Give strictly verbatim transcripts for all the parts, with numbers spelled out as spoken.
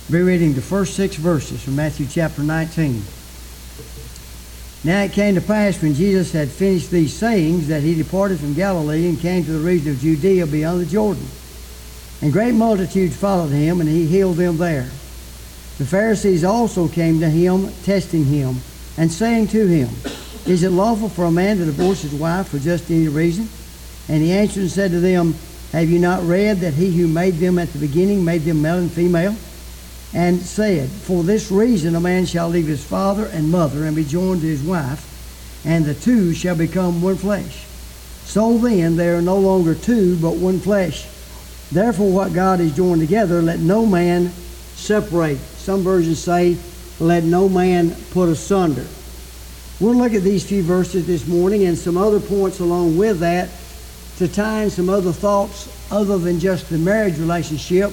We'll be reading the first six verses from Matthew chapter nineteen. Now it came to pass when Jesus had finished these sayings that he departed from Galilee and came to the region of Judea beyond the Jordan. And great multitudes followed him, and he healed them there. The Pharisees also came to him, testing him, and saying to him, Is it lawful for a man to divorce his wife for just any reason? And he answered and said to them, Have you not read that he who made them at the beginning made them male and female? And said, For this reason a man shall leave his father and mother and be joined to his wife, and the two shall become one flesh. So then they are no longer two, but one flesh. Therefore what God has joined together, let no man separate. Some versions say, Let no man put asunder. We'll look at these few verses this morning and some other points along with that to tie in some other thoughts other than just the marriage relationship,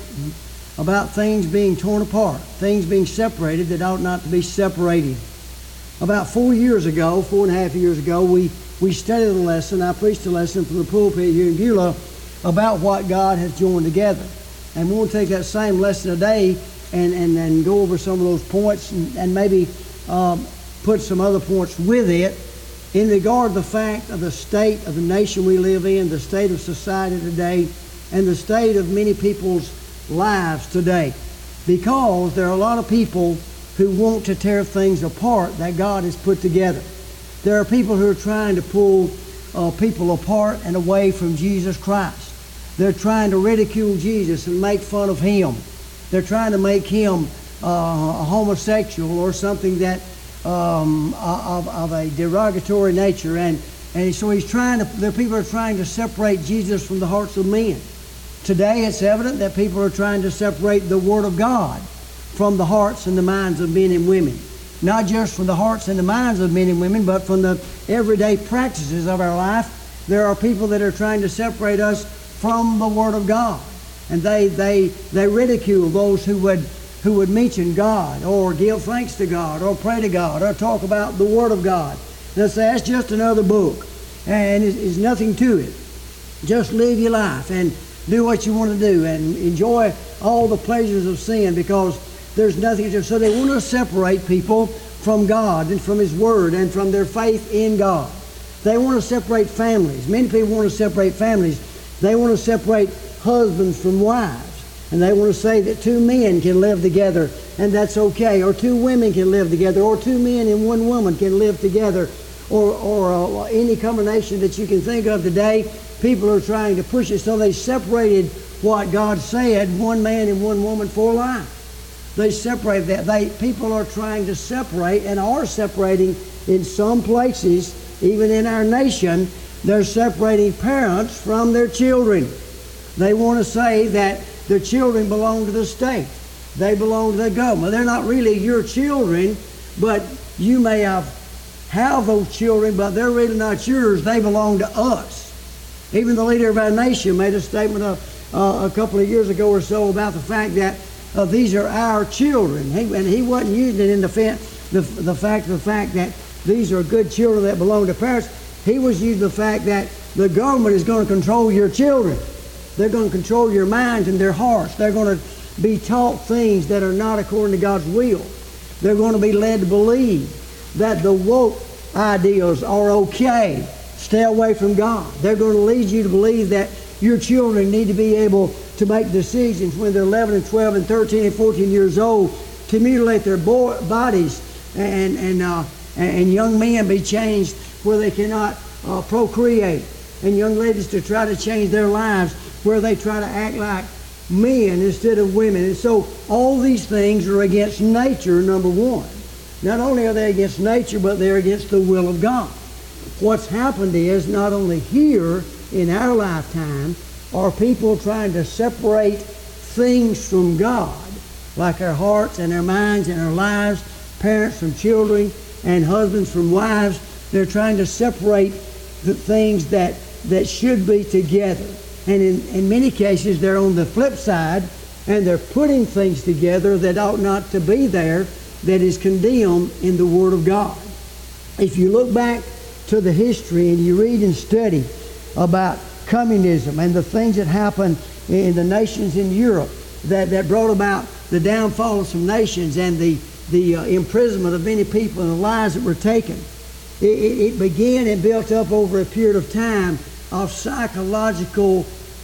about things being torn apart, things being separated that ought not to be separated. About four years ago, four and a half years ago, we, we studied a lesson. I preached a lesson from the pulpit here in Beulah about what God has joined together. And we want to take that same lesson today and, and, and go over some of those points and, and maybe um, put some other points with it in regard to the fact of the state of the nation we live in, the state of society today, and the state of many people's lives today, because there are a lot of people who want to tear things apart that God has put together. There are people who are trying to pull uh, people apart and away from Jesus Christ. They're trying to ridicule Jesus and make fun of him. They're trying to make him uh, a homosexual or something that um, of, of a derogatory nature, and and so he's trying to. There people are trying to separate Jesus from the hearts of men. Today it's evident that people are trying to separate the Word of God from the hearts and the minds of men and women. Not just from the hearts and the minds of men and women, but from the everyday practices of our life. There are people that are trying to separate us from the Word of God. And they they they ridicule those who would who would mention God or give thanks to God or pray to God or talk about the Word of God. And they say, that's just another book. And it's, it's nothing to it. Just live your life and do what you want to do and enjoy all the pleasures of sin, because there's nothing to. So they want to separate people from God and from His Word and from their faith in God. They want to separate families. Many people want to separate families. They want to separate husbands from wives. And they want to say that two men can live together and that's okay. Or two women can live together. Or two men and one woman can live together. Or, or uh, any combination that you can think of today. People are trying to push it, so they separated what God said, one man and one woman for life. They separated that. They people are trying to separate and are separating in some places, even in our nation. They're separating parents from their children. They want to say that their children belong to the state. They belong to the government. They're not really your children, but you may have, have those children, but they're really not yours. They belong to us. Even the leader of our nation made a statement of, uh, a couple of years ago or so about the fact that uh, these are our children. He, and he wasn't using it in the, the, the fact of the fact that these are good children that belong to parents. He was using the fact that the government is going to control your children. They're going to control your minds and their hearts. They're going to be taught things that are not according to God's will. They're going to be led to believe that the woke ideas are okay. Stay away from God. They're going to lead you to believe that your children need to be able to make decisions when they're eleven and twelve and thirteen and fourteen years old to mutilate their bo- bodies and and uh, and young men be changed where they cannot uh, procreate, and young ladies to try to change their lives where they try to act like men instead of women. And so all these things are against nature, number one. Not only are they against nature, but they're against the will of God. What's happened is, not only here in our lifetime are people trying to separate things from God, like our hearts and our minds and our lives, parents from children and husbands from wives. They're trying to separate the things that, that should be together. And in, in many cases, they're on the flip side, and they're putting things together that ought not to be there, that is condemned in the Word of God. If you look back to the history and you read and study about communism and the things that happened in the nations in Europe that, that brought about the downfall of some nations and the, the uh, imprisonment of many people and the lives that were taken. It, it, it began and built up over a period of time of psychological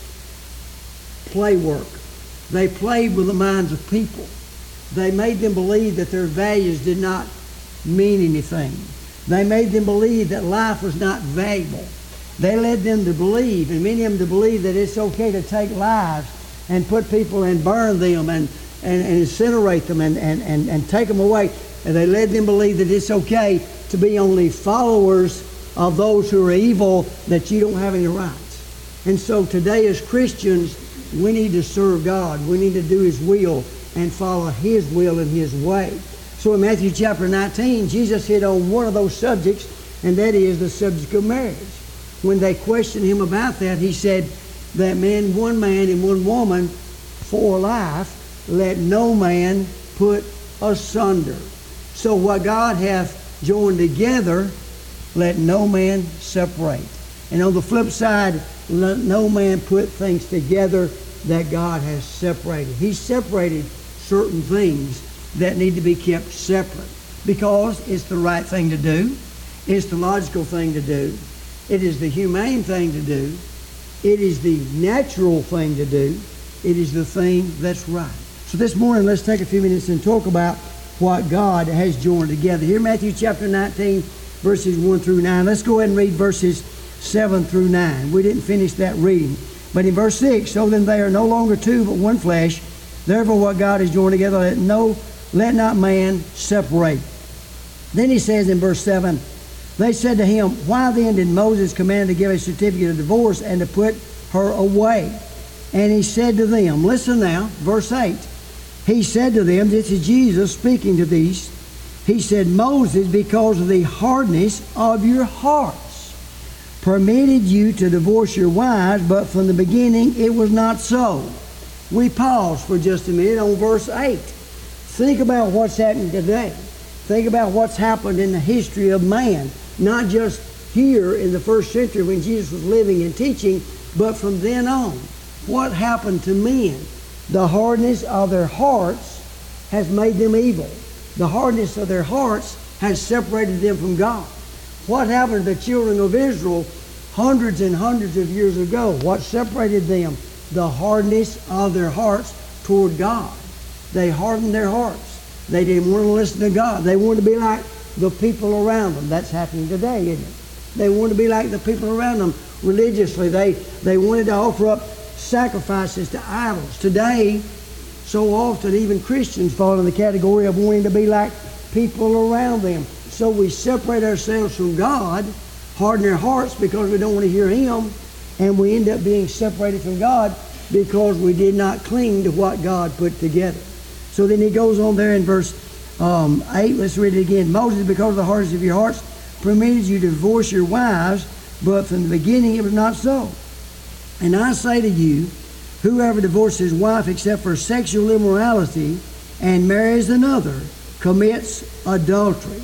play work. They played with the minds of people. They made them believe that their values did not mean anything. They made them believe that life was not valuable. They led them to believe, and many of them to believe, that it's okay to take lives and put people and burn them and, and, and incinerate them and, and, and, and take them away. And they led them to believe that it's okay to be only followers of those who are evil, that you don't have any rights. And so today as Christians, we need to serve God. We need to do His will and follow His will and His way. So in Matthew chapter nineteen, Jesus hit on one of those subjects, and that is the subject of marriage. When they questioned Him about that, He said that man, one man and one woman for life, let no man put asunder. So what God hath joined together, let no man separate. And on the flip side, let no man put things together that God has separated. He separated certain things that need to be kept separate because it's the right thing to do. It's the logical thing to do. It is the humane thing to do. It is the natural thing to do. It is the thing that's right. So this morning, let's take a few minutes and talk about what God has joined together. Here, Matthew chapter nineteen, verses one through nine. Let's go ahead and read verses seven through nine. We didn't finish that reading. But in verse six, so then they are no longer two, but one flesh. Therefore what God has joined together, let, no, let not man separate. Then he says in verse seven, they said to him, why then did Moses command to give a certificate of divorce and to put her away? And he said to them, listen now, verse eight. He said to them, this is Jesus speaking to these. He said, Moses, because of the hardness of your hearts, permitted you to divorce your wives, but from the beginning it was not so. We pause for just a minute on verse eight. Think about what's happening today. Think about what's happened in the history of man. Not just here in the first century when Jesus was living and teaching, but from then on. What happened to men? The hardness of their hearts has made them evil. The hardness of their hearts has separated them from God. What happened to the children of Israel hundreds and hundreds of years ago? What separated them? The hardness of their hearts toward God. They hardened their hearts. They didn't want to listen to God. They wanted to be like the people around them. That's happening today, isn't it? They wanted to be like the people around them religiously. They, they wanted to offer up sacrifices to idols. Today, so often even Christians fall in the category of wanting to be like people around them. So we separate ourselves from God, harden our hearts because we don't want to hear Him, and we end up being separated from God because we did not cling to what God put together. So then he goes on there in verse um, eight. Let's read it again. Moses, because of the hardness of your hearts, permitted you to divorce your wives, but from the beginning it was not so. And I say to you, whoever divorces his wife except for sexual immorality and marries another commits adultery.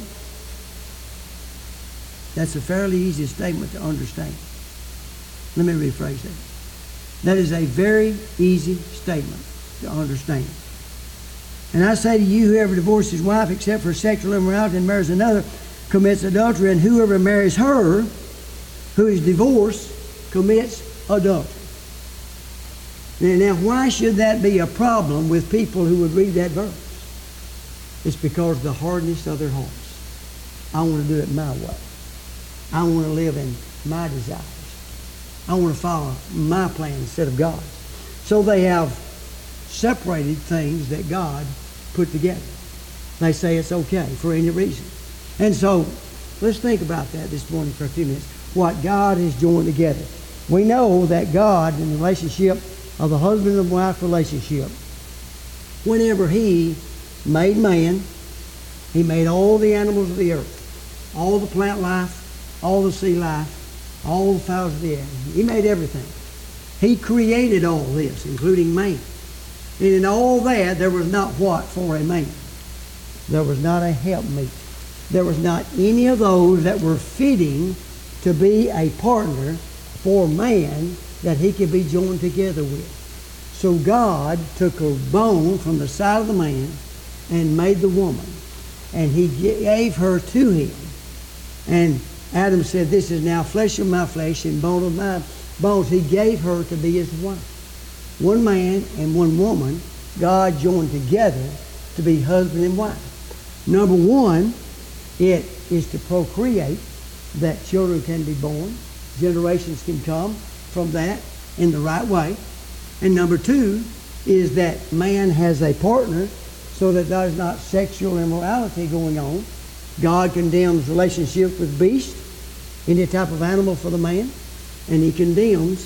That's a fairly easy statement to understand. Let me rephrase that. That is a very easy statement to understand. And I say to you, whoever divorces his wife except for sexual immorality and marries another commits adultery, and whoever marries her who is divorced commits adultery. Now, why should that be a problem with people who would read that verse? It's because of the hardness of their hearts. I want to do it my way. I want to live in my desires. I want to follow my plan instead of God's. So they have separated things that God put together. They say it's okay for any reason. And so let's think about that this morning for a few minutes. What God has joined together. We know that God, in the relationship of the husband and wife relationship, whenever He made man, He made all the animals of the earth, all the plant life, all the sea life, all the fowls of the air. He made everything. He created all this, including man. And in all that, there was not what for a man? There was not a helpmeet. There was not any of those that were fitting to be a partner for man that he could be joined together with. So God took a bone from the side of the man and made the woman. And he gave her to him. And Adam said, this is now flesh of my flesh and bone of my bones. He gave her to be his wife. One man and one woman, God joined together to be husband and wife. Number one, it is to procreate, that children can be born. Generations can come from that in the right way. And number two is that man has a partner so that there's not sexual immorality going on. God condemns relationships with beasts, any type of animal for the man, and he condemns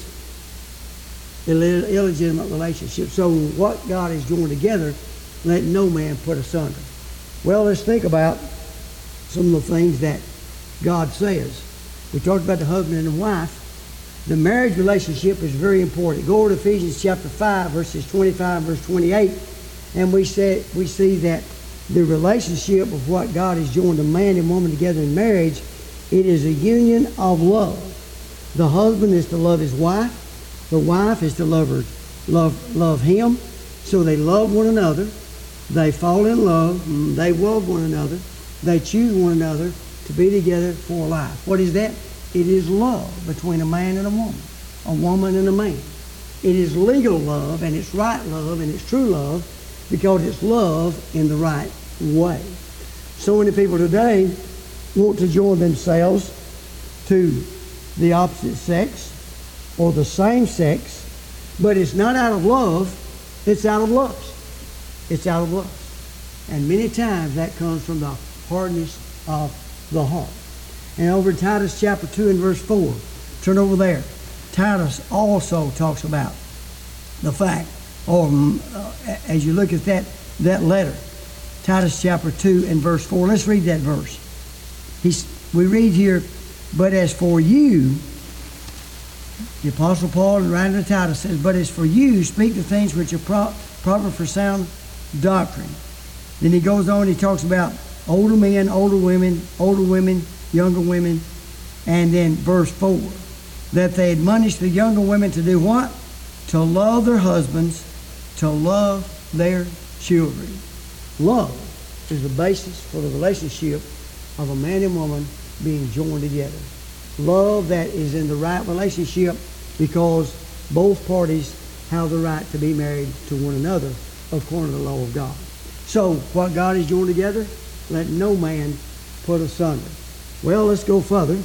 Ill- illegitimate relationships. So what God has joined together, let no man put asunder. Well, let's think about some of the things that God says. We talked about the husband and the wife. The marriage relationship is very important. Go over to Ephesians chapter five, verses twenty-five, verse twenty-eight, and we say we see that the relationship of what God has joined a man and woman together in marriage, it is a union of love. The husband is to love his wife. The wife is to love her, love, love him. So they love one another. They fall in love. They love one another. They choose one another to be together for life. What is that? It is love between a man and a woman, a woman and a man. It is legal love, and it's right love, and it's true love, because it's love in the right way. So many people today want to join themselves to the opposite sex or the same sex, but it's not out of love, it's out of lust. It's out of lust. And many times that comes from the hardness of the heart. And over in Titus chapter two and verse four, turn over there. Titus also talks about the fact, or uh, as you look at that, that letter, Titus chapter two and verse four, let's read that verse. He's, we read here, but as for you, the Apostle Paul in writing to Titus says, but as for you, speak the things which are pro- proper for sound doctrine. Then he goes on, he talks about older men, older women, older women, younger women, and then verse four, that they admonish the younger women to do what? To love their husbands, to love their children. Love is the basis for the relationship of a man and woman being joined together. Love that is in the right relationship because both parties have the right to be married to one another according to the law of God. So what God has joined together, let no man put asunder. Well, let's go further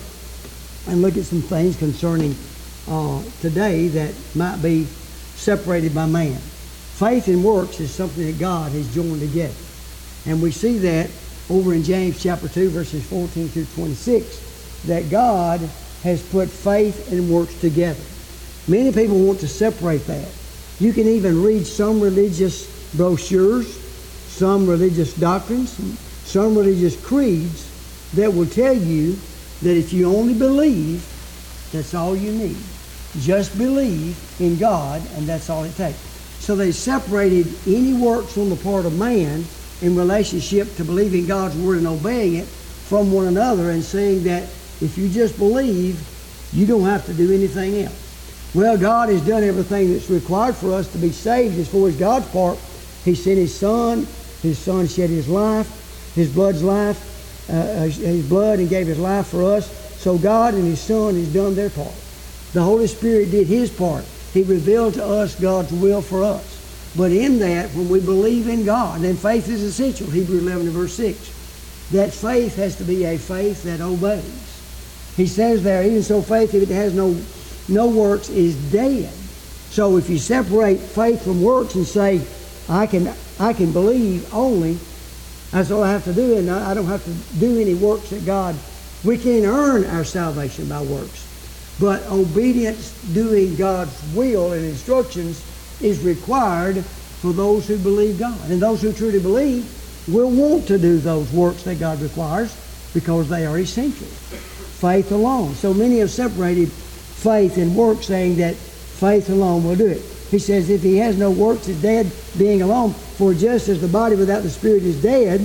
and look at some things concerning uh, today that might be separated by man. Faith and works is something that God has joined together. And we see that over in James chapter two, verses fourteen through twenty-six, that God has put faith and works together. Many people want to separate that. You can even read some religious brochures, some religious doctrines, some religious creeds that will tell you that if you only believe, that's all you need. Just believe in God, and that's all it takes. So they separated any works on the part of man in relationship to believing God's word and obeying it from one another, and saying that if you just believe, you don't have to do anything else. Well, God has done everything that's required for us to be saved as far as God's part. He sent His Son. His Son shed His life, His blood's life, uh, His blood, and gave His life for us. So God and His Son has done their part. The Holy Spirit did His part. He revealed to us God's will for us. But in that, when we believe in God, then faith is essential, Hebrews eleven and verse six. That faith has to be a faith that obeys. He says there, even so faith, if it has no, no works, is dead. So if you separate faith from works and say, I can, I can believe only, that's all I have to do, and I don't have to do any works that God, we can't earn our salvation by works. But obedience, doing God's will and instructions, is required for those who believe God. And those who truly believe will want to do those works that God requires because they are essential. Faith alone. So many have separated faith and works, saying that faith alone will do it. He says if he has no works, it's dead being alone. For just as the body without the spirit is dead,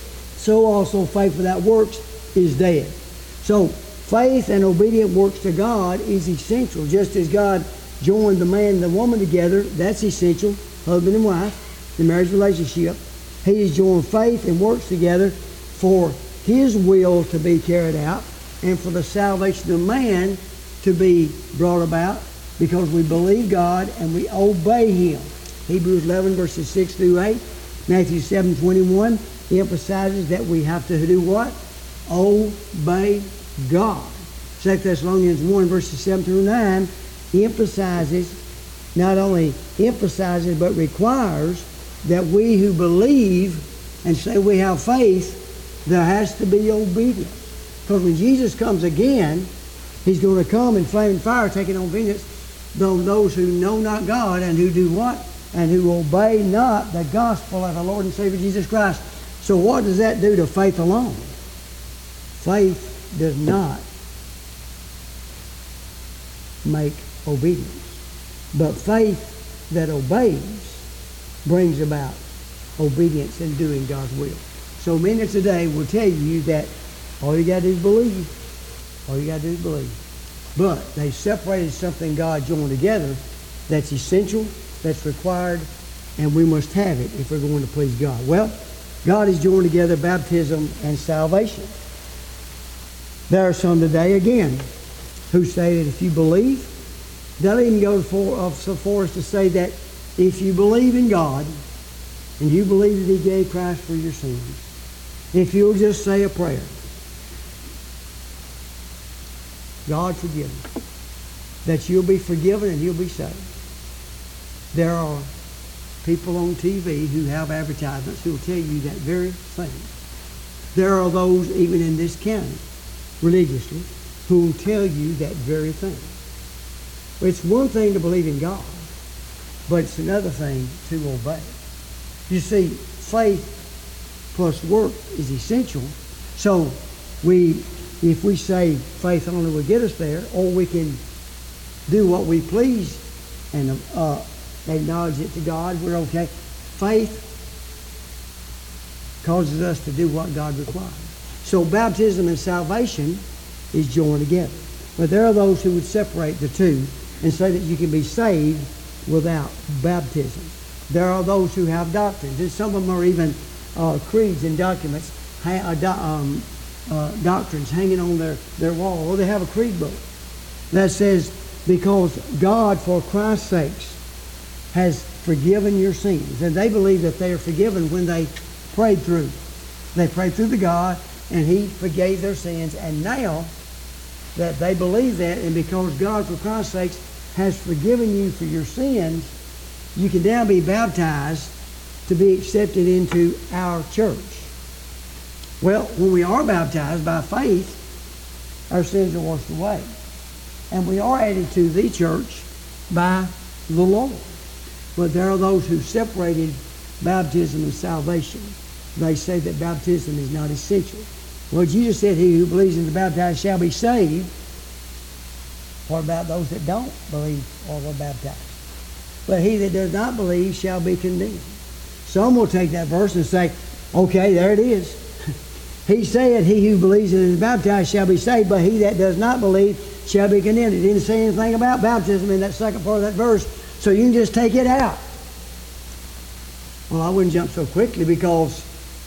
so also faith without works is dead. So faith and obedient works to God is essential. Just as God joined the man and the woman together. That's essential, husband and wife, the marriage relationship. He has joined faith and works together for his will to be carried out and for the salvation of man to be brought about because we believe God and we obey Him. Hebrews eleven, verses six through eight. Matthew seven, twenty-one emphasizes that we have to do what? Obey God. Second Thessalonians one, verses seven through nine emphasizes, not only emphasizes, but requires that we who believe and say we have faith, there has to be obedience. Because when Jesus comes again, He's going to come in flaming fire, taking on vengeance on those who know not God and who do what? And who obey not the gospel of our Lord and Savior Jesus Christ. So what does that do to faith alone? Faith does not make obedience. But faith that obeys brings about obedience in doing God's will. So many today will tell you that all you got to do is believe. All you got to do is believe. But they separated something God joined together that's essential, that's required, and we must have it if we're going to please God. Well, God has joined together baptism and salvation. There are some today, again, who say that if you believe, they'll even go for, so far as to say that if you believe in God and you believe that He gave Christ for your sins, if you'll just say a prayer, God forgive you, that you'll be forgiven and you'll be saved. There are people on T V who have advertisements who will tell you that very thing. There are those even in this county, religiously, who will tell you that very thing. It's one thing to believe in God, but it's another thing to obey. You see, faith plus work is essential. So we, if we say faith only will get us there, or we can do what we please and uh, acknowledge it to God, we're okay. Faith causes us to do what God requires. So baptism and salvation is joined together. But there are those who would separate the two and say that you can be saved without baptism. There are those who have doctrines, and some of them are even uh, creeds and documents, ha- uh, do- um, uh, doctrines hanging on their, their wall, or they have a creed book that says, because God, for Christ's sakes, has forgiven your sins. And they believe that they are forgiven when they prayed through. They prayed through to God, and He forgave their sins. And now that they believe that, and because God, for Christ's sakes, has forgiven you for your sins, you can now be baptized to be accepted into our church. Well, when we are baptized by faith, our sins are washed away. And we are added to the church by the Lord. But there are those who separated baptism and salvation. They say that baptism is not essential. Well, Jesus said, he who believes and is baptized shall be saved. What about those that don't believe or were baptized? But he that does not believe shall be condemned. Some will take that verse and say, okay, there it is. He said, he who believes and is baptized shall be saved, but he that does not believe shall be condemned. It didn't say anything about baptism in that second part of that verse, so you can just take it out. Well, I wouldn't jump so quickly, because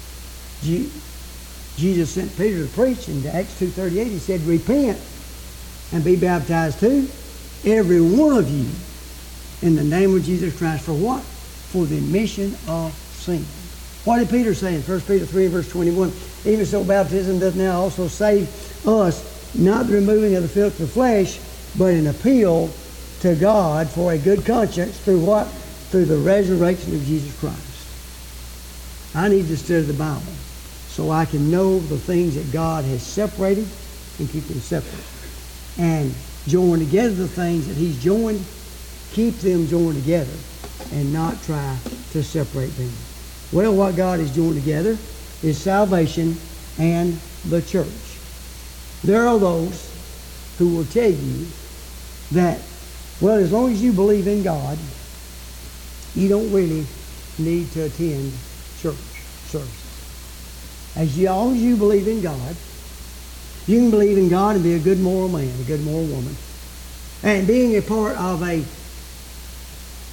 Jesus sent Peter to preach in Acts two thirty-eight. He said, repent and be baptized too, every one of you, in the name of Jesus Christ. For what? For the remission of sin. What did Peter say in First Peter three, verse twenty-one? Even so, baptism doth now also save us, not the removing of the filth of the flesh, but an appeal to God for a good conscience through what? Through the resurrection of Jesus Christ. I need to study the Bible so I can know the things that God has separated and keep them separate. And join together the things that He's joined, keep them joined together and not try to separate them. Well, what God has joined together is salvation and the church. There are those who will tell you that, well, as long as you believe in God, you don't really need to attend church services. As long as you believe in God, you can believe in God and be a good moral man, a good moral woman. And being a part of a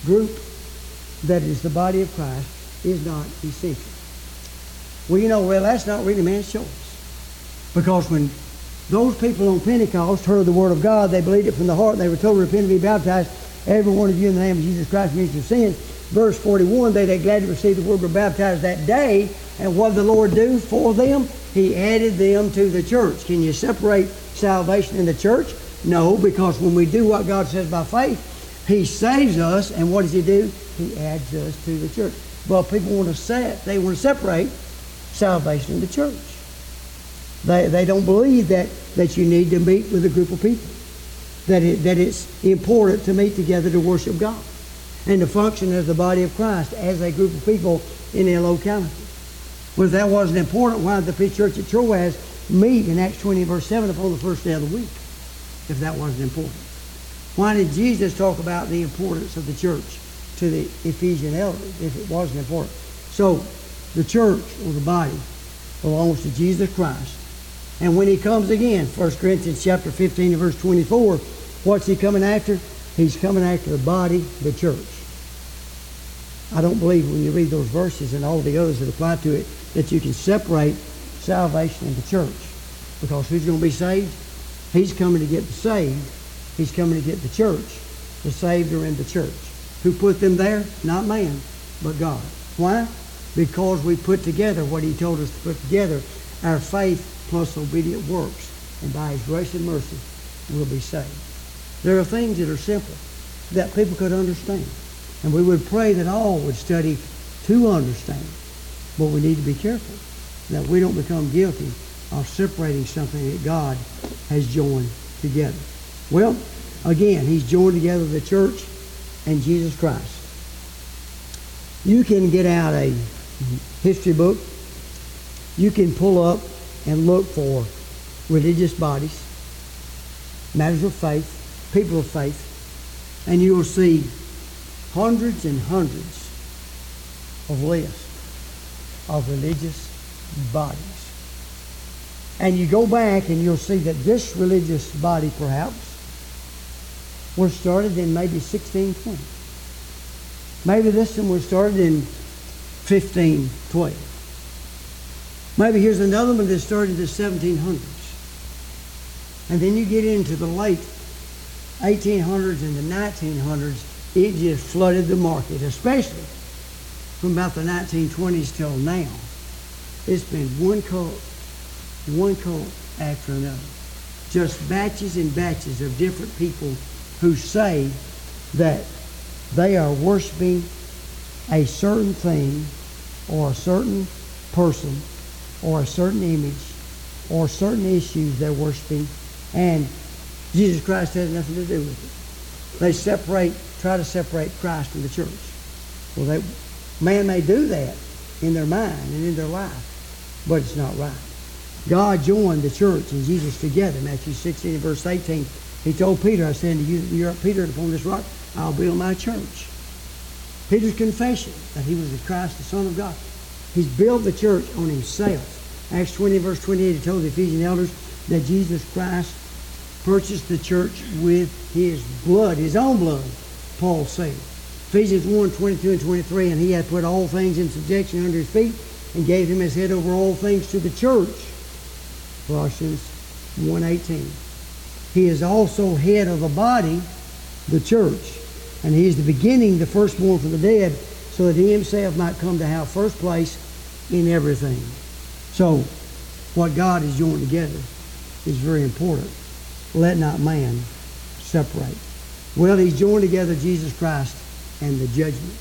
group that is the body of Christ is not essential. Well, you know, well, that's not really man's choice. Because when those people on Pentecost heard the Word of God, they believed it from the heart, and they were told to repent and be baptized, every one of you in the name of Jesus Christ for your sins. Verse forty-one, they that gladly received the Word were baptized that day. And what did the Lord do for them? He added them to the church. Can you separate salvation in the church? No, because when we do what God says by faith, He saves us, and what does He do? He adds us to the church. Well, people want to set, they want to separate salvation in the church. They, they don't believe that, that you need to meet with a group of people. That, it, that it's important to meet together to worship God. And to function as the body of Christ, as a group of people in their locality. Well, if that wasn't important, why did the church at Troas meet in Acts twenty verse seven upon the first day of the week? If that wasn't important. Why did Jesus talk about the importance of the church to the Ephesian elders if it wasn't important? So, the church, or the body, belongs to Jesus Christ. And when He comes again, First Corinthians chapter fifteen and verse twenty-four, what's He coming after? He's coming after the body, the church. I don't believe when you read those verses and all the others that apply to it that you can separate salvation and the church. Because who's going to be saved? He's coming to get the saved. He's coming to get the church. The saved are in the church. Who put them there? Not man, but God. Why? Because we put together what He told us to put together, our faith plus obedient works. And by His grace and mercy, we'll be saved. There are things that are simple that people could understand. And we would pray that all would study to understand. But we need to be careful that we don't become guilty of separating something that God has joined together. Well, again, He's joined together the church and Jesus Christ. You can get out a history book. You can pull up and look for religious bodies, matters of faith, people of faith, and you will see hundreds and hundreds of lists of religious bodies. And you go back and you'll see that this religious body perhaps was started in maybe sixteen twenty. Maybe this one was started in fifteen twelve. Maybe here's another one that started in the seventeen hundreds. And then you get into the late eighteen hundreds and the nineteen hundreds, it just flooded the market, especially from about the nineteen twenties till now. It's been one cult, one cult after another. Just batches and batches of different people who say that they are worshiping a certain thing or a certain person or a certain image or certain issues they're worshiping, and Jesus Christ has nothing to do with it. They separate, try to separate Christ from the church. Well, they, man may do that in their mind and in their life, but it's not right. God joined the church and Jesus together. Matthew sixteen and verse eighteen, He told Peter, I said to you, you're Peter, and upon this rock I'll build my church. Peter's confession that he was the Christ, the Son of God. He's built the church on Himself. Acts twenty verse twenty-eight, He told the Ephesian elders that Jesus Christ purchased the church with His blood, His own blood, Paul said. Ephesians one, twenty-two and twenty-three, and He had put all things in subjection under His feet and gave Him as head over all things to the church. Colossians one eighteen. He is also head of the body, the church. And He is the beginning, the firstborn from the dead, so that He Himself might come to have first place in everything. So, what God has joined together is very important. Let not man separate. Well, He's joined together Jesus Christ and the judgment.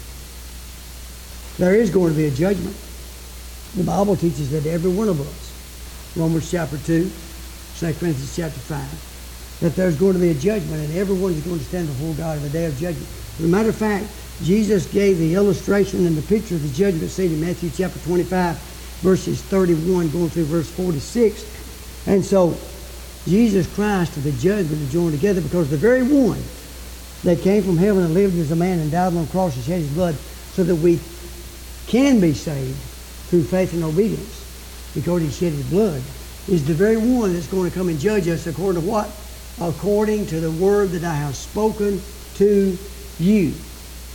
There is going to be a judgment. The Bible teaches that every one of us, Romans chapter two, Second Corinthians chapter five, that there's going to be a judgment, and everyone is going to stand before God in the day of judgment. As a matter of fact, Jesus gave the illustration and the picture of the judgment seat in Matthew chapter twenty-five, verses thirty-one, going through verse forty-six. And so, Jesus Christ and the judgment are joined together because the very one that came from heaven and lived as a man and died on the cross and shed His blood so that we can be saved through faith and obedience because He shed His blood, is the very one that's going to come and judge us according to what? According to the word that I have spoken to you.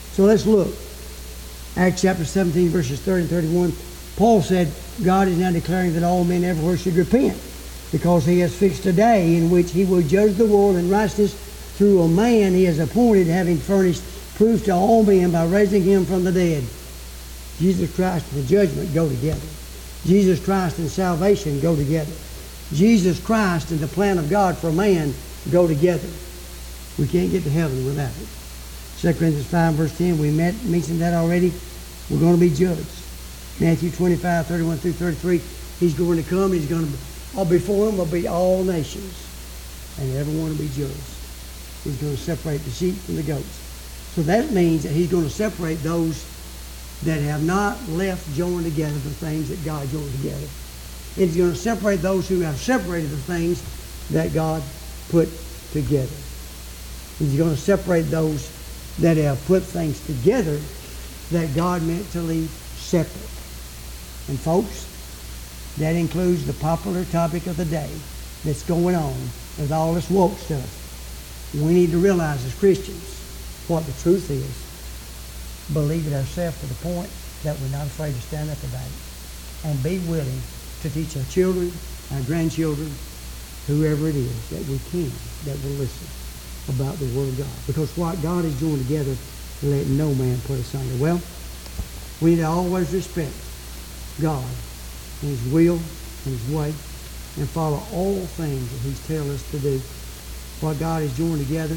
So let's look. Acts chapter seventeen, verses thirty and thirty-one. Paul said, God is now declaring that all men everywhere should repent, because he has fixed a day in which he will judge the world in righteousness through a man he has appointed, having furnished proof to all men by raising him from the dead. Jesus Christ and the judgment go together. Jesus Christ and salvation go together. Jesus Christ and the plan of God for man go together. We can't get to heaven without it. Second Corinthians five, verse ten, we met, mentioned that already. We're going to be judged. Matthew twenty-five, thirty-one through thirty-three, he's going to come, he's going to, all before him will be all nations, and everyone will be judged. He's going to separate the sheep from the goats. So that means that he's going to separate those that have not left joined together the things that God joined together. He's going to separate those who have separated the things that God put together. He's going to separate those that have put things together that God meant to leave separate. And folks, that includes the popular topic of the day that's going on with all this woke stuff. We need to realize as Christians what the truth is. Believe it ourselves to the point that we're not afraid to stand up about it. And be willing to teach our children, our grandchildren, whoever it is that we can, that will listen about the Word of God. Because what God has joined together, let no man put asunder. Well, we need to always respect God and His will and His way, and follow all things that He's telling us to do. What God has joined together,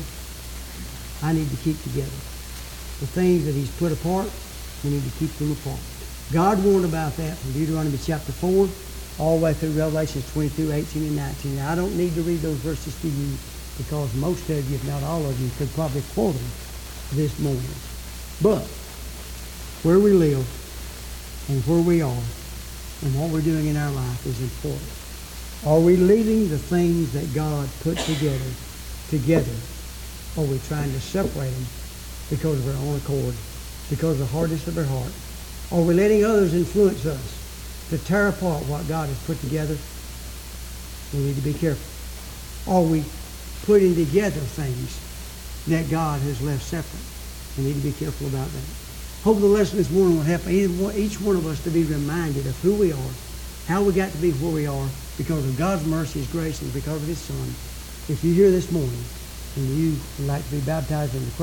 I need to keep together. The things that He's put apart, we need to keep them apart. God warned about that from Deuteronomy chapter four all the way through Revelation twenty-two, eighteen, and nineteen. Now, I don't need to read those verses to you because most of you, if not all of you, could probably quote them this morning. But where we live and where we are and what we're doing in our life is important. Are we leaving the things that God put together together? Or are we trying to separate them because of our own accord, because of the hardness of our heart? Are we letting others influence us to tear apart what God has put together? We need to be careful. Are we putting together things that God has left separate? We need to be careful about that. Hope the lesson this morning will help each one of us to be reminded of who we are, how we got to be where we are, because of God's mercy, His grace, and because of His Son. If you're here this morning and you would like to be baptized in the Christ,